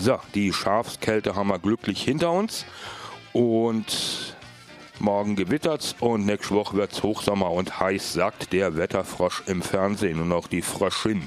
So, die Schafskälte haben wir glücklich hinter uns und morgen gewittert's und nächste Woche wird's Hochsommer und heiß, sagt der Wetterfrosch im Fernsehen und auch die Fröschin.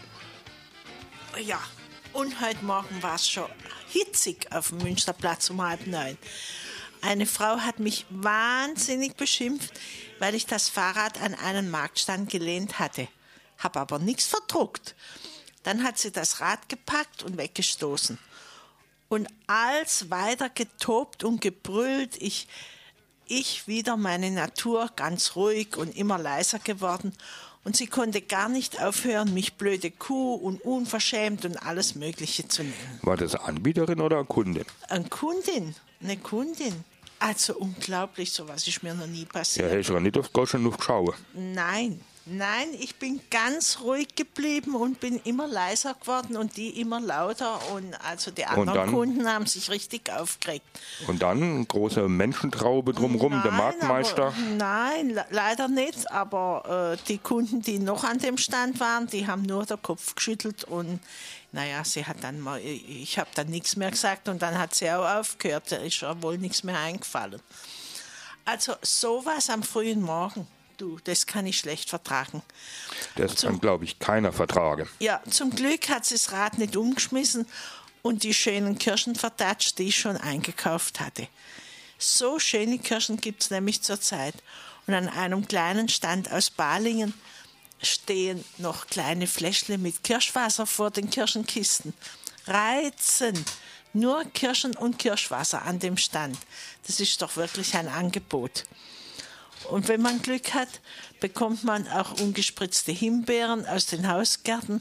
Ja, und heute Morgen war es schon hitzig auf dem Münsterplatz um 8:30. Eine Frau hat mich wahnsinnig beschimpft, weil ich das Fahrrad an einen Marktstand gelehnt hatte. Hab aber nichts verdruckt. Dann hat sie das Rad gepackt und weggestoßen. Und als weiter getobt und gebrüllt, ich wieder meine Natur, ganz ruhig und immer leiser geworden. Und sie konnte gar nicht aufhören, mich blöde Kuh und unverschämt und alles Mögliche zu nennen. War das eine Anbieterin oder eine Kundin? Eine Kundin. Also unglaublich, sowas ist mir noch nie Ja, passiert. hätte ich aber nicht aufs Goschen geschaut. Nein, ich bin ganz ruhig geblieben und bin immer leiser geworden und die immer lauter. Und also die anderen Kunden haben sich richtig aufgeregt. Und dann eine große Menschentraube drumherum, der Marktmeister? Nein, leider nicht. Aber die Kunden, die noch an dem Stand waren, die haben nur den Kopf geschüttelt. Und naja, ich habe dann nichts mehr gesagt und dann hat sie auch aufgehört. Da ist ja wohl nichts mehr eingefallen. Also sowas am frühen Morgen. Du, das kann ich schlecht vertragen. Das kann, glaube ich, keiner vertragen. Ja, zum Glück hat sie das Rad nicht umgeschmissen und die schönen Kirschen vertatscht, die ich schon eingekauft hatte. So schöne Kirschen gibt es nämlich zurzeit. Und an einem kleinen Stand aus Balingen stehen noch kleine Fläschle mit Kirschwasser vor den Kirschenkisten. Reizend. Nur Kirschen und Kirschwasser an dem Stand. Das ist doch wirklich ein Angebot. Und wenn man Glück hat, bekommt man auch ungespritzte Himbeeren aus den Hausgärten.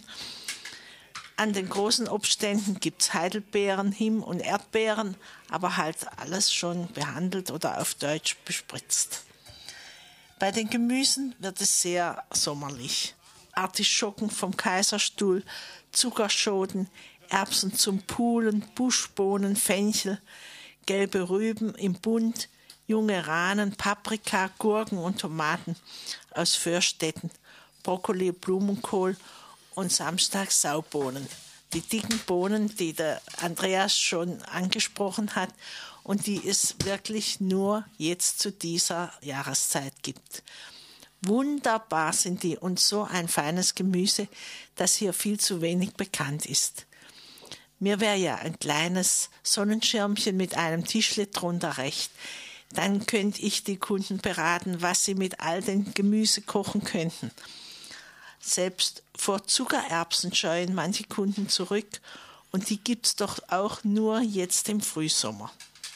An den großen Obständen gibt es Heidelbeeren, Him- und Erdbeeren, aber halt alles schon behandelt oder auf Deutsch bespritzt. Bei den Gemüsen wird es sehr sommerlich. Artischocken vom Kaiserstuhl, Zuckerschoten, Erbsen zum Pulen, Buschbohnen, Fenchel, gelbe Rüben im Bund, junge Rahnen, Paprika, Gurken und Tomaten aus Förstetten, Brokkoli, Blumenkohl und samstags Saubohnen. Die dicken Bohnen, die der Andreas schon angesprochen hat und die es wirklich nur jetzt zu dieser Jahreszeit gibt. Wunderbar sind die und so ein feines Gemüse, das hier viel zu wenig bekannt ist. Mir wäre ja ein kleines Sonnenschirmchen mit einem Tischle drunter recht. Dann könnte ich die Kunden beraten, was sie mit all dem Gemüse kochen könnten. Selbst vor Zuckererbsen scheuen manche Kunden zurück und die gibt's doch auch nur jetzt im Frühsommer.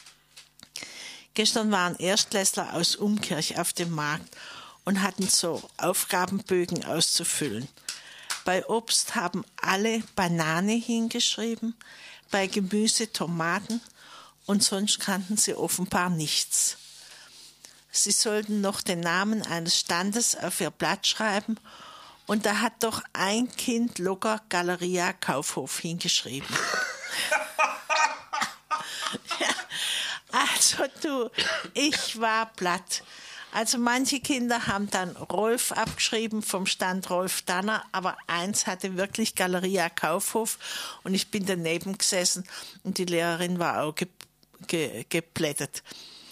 Gestern waren Erstklässler aus Umkirch auf dem Markt und hatten so Aufgabenbögen auszufüllen. Bei Obst haben alle Banane hingeschrieben, bei Gemüse Tomaten und sonst kannten sie offenbar nichts. Sie sollten noch den Namen eines Standes auf ihr Blatt schreiben und da hat doch ein Kind locker Galeria Kaufhof hingeschrieben. Also du, ich war platt. Also manche Kinder haben dann Rolf abgeschrieben vom Stand Rolf Danner, aber eins hatte wirklich Galeria Kaufhof und ich bin daneben gesessen und die Lehrerin war auch geplättet.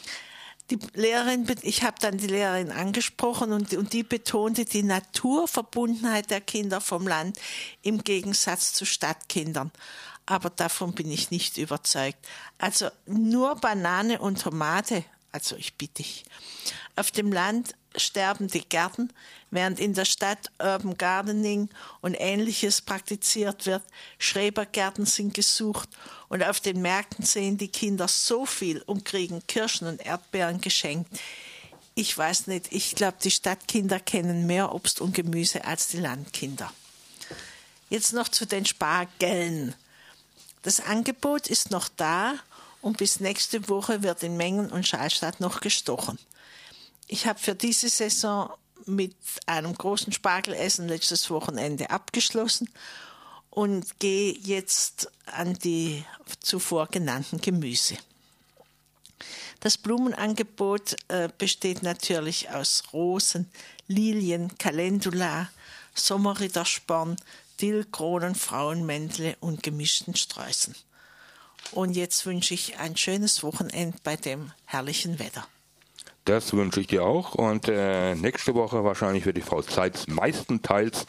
Ich habe dann die Lehrerin angesprochen und die betonte die Naturverbundenheit der Kinder vom Land im Gegensatz zu Stadtkindern. Aber davon bin ich nicht überzeugt. Also nur Banane und Tomate, also ich bitte dich. Auf dem Land sterben die Gärten, während in der Stadt Urban Gardening und Ähnliches praktiziert wird. Schrebergärten sind gesucht und auf den Märkten sehen die Kinder so viel und kriegen Kirschen und Erdbeeren geschenkt. Ich weiß nicht, ich glaube, die Stadtkinder kennen mehr Obst und Gemüse als die Landkinder. Jetzt noch zu den Spargeln. Das Angebot ist noch da und bis nächste Woche wird in Mengen und Schallstadt noch gestochen. Ich habe für diese Saison mit einem großen Spargelessen letztes Wochenende abgeschlossen und gehe jetzt an die zuvor genannten Gemüse. Das Blumenangebot besteht natürlich aus Rosen, Lilien, Calendula, Sommerrittersporn, Dillkronen, Frauenmändle und gemischten Sträußen. Und jetzt wünsche ich ein schönes Wochenende bei dem herrlichen Wetter. Das wünsche ich dir auch. Und nächste Woche wahrscheinlich wird die Frau Zeitz meistenteils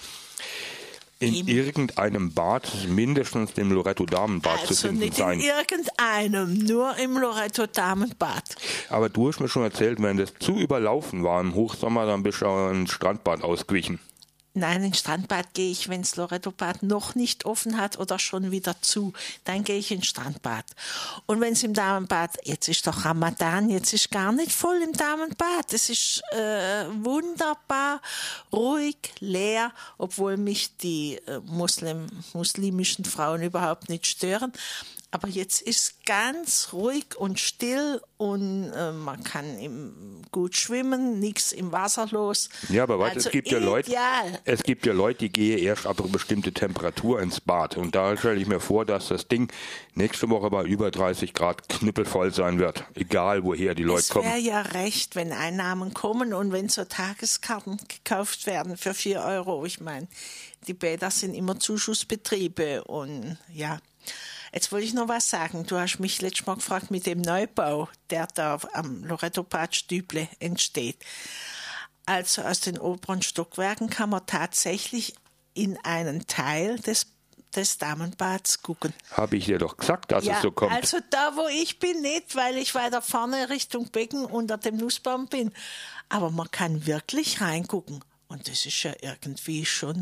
in irgendeinem Bad, mindestens dem Loretto-Damenbad zu finden sein. Also nicht in irgendeinem, nur im Loretto-Damenbad. Aber du hast mir schon erzählt, wenn das zu überlaufen war im Hochsommer, dann bist du auch ins Strandbad ausgewichen. Nein, ins Strandbad gehe ich, wenn das Loretto-Bad noch nicht offen hat oder schon wieder zu. Dann gehe ich ins Strandbad. Und wenn es im Damenbad, jetzt ist doch Ramadan, jetzt ist gar nicht voll im Damenbad. Es ist wunderbar, ruhig, leer, obwohl mich die muslimischen Frauen überhaupt nicht stören. Aber jetzt ist ganz ruhig und still und man kann gut schwimmen, nichts im Wasser los. Ja, aber weißt, also es gibt ja Leute, die gehen erst ab einer bestimmten Temperatur ins Bad. Und da stelle ich mir vor, dass das Ding nächste Woche bei über 30 Grad knüppelvoll sein wird. Egal, woher die Leute kommen. Es wäre ja recht, wenn Einnahmen kommen und wenn so Tageskarten gekauft werden für 4 Euro. Ich meine, die Bäder sind immer Zuschussbetriebe und ja. Jetzt wollte ich noch was sagen. Du hast mich letztes Mal gefragt mit dem Neubau, der da am Loretto-Bad Stüble entsteht. Also aus den oberen Stockwerken kann man tatsächlich in einen Teil des Damenbads gucken. Habe ich dir doch gesagt, dass es so kommt. Also da, wo ich bin, nicht, weil ich weiter vorne Richtung Becken unter dem Nussbaum bin. Aber man kann wirklich reingucken. Und das ist ja irgendwie schon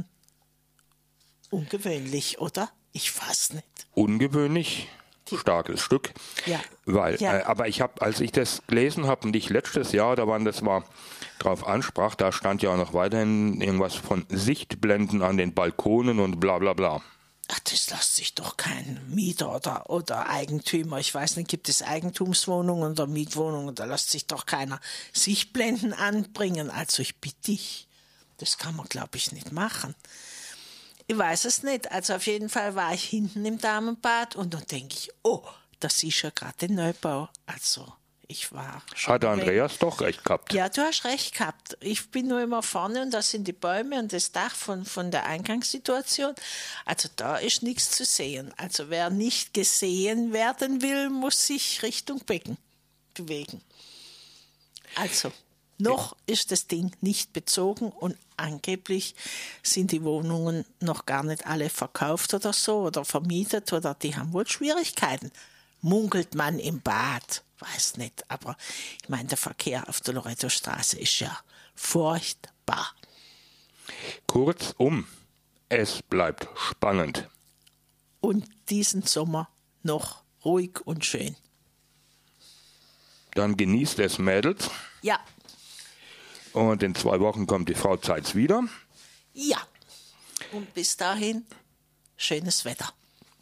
ungewöhnlich, oder? Ich weiß nicht. Ungewöhnlich, starkes Stück. Ja. Aber ich habe, als ich das gelesen habe und ich letztes Jahr, drauf ansprach, da stand ja auch noch weiterhin irgendwas von Sichtblenden an den Balkonen und bla bla bla. Ach, das lässt sich doch kein Mieter oder Eigentümer, ich weiß nicht, gibt es Eigentumswohnungen oder Mietwohnungen, da lässt sich doch keiner Sichtblenden anbringen. Also ich bitte dich, das kann man, glaube ich, nicht machen. Ich weiß es nicht. Also auf jeden Fall war ich hinten im Damenbad und dann denke ich, oh, das ist ja gerade der Neubau. Also ich war schon Hat Andreas doch recht gehabt. Ja, du hast recht gehabt. Ich bin nur immer vorne und da sind die Bäume und das Dach von der Eingangssituation. Also da ist nichts zu sehen. Also wer nicht gesehen werden will, muss sich Richtung Becken bewegen. Also noch ist das Ding nicht bezogen und angeblich sind die Wohnungen noch gar nicht alle verkauft oder so oder vermietet oder die haben wohl Schwierigkeiten. Munkelt man im Bad, weiß nicht, aber ich meine, der Verkehr auf der Loretto-Straße ist ja furchtbar. Kurzum, es bleibt spannend. Und diesen Sommer noch ruhig und schön. Dann genießt es, Mädels. Ja. Und in 2 Wochen kommt die Frau Zeitz wieder. Ja. Und bis dahin, schönes Wetter.